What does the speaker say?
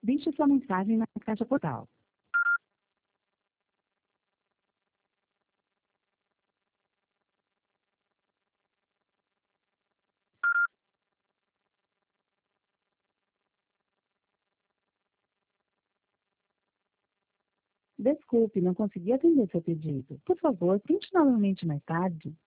Deixe sua mensagem na caixa postal. Desculpe, não consegui atender seu pedido. Por favor, tente novamente mais tarde.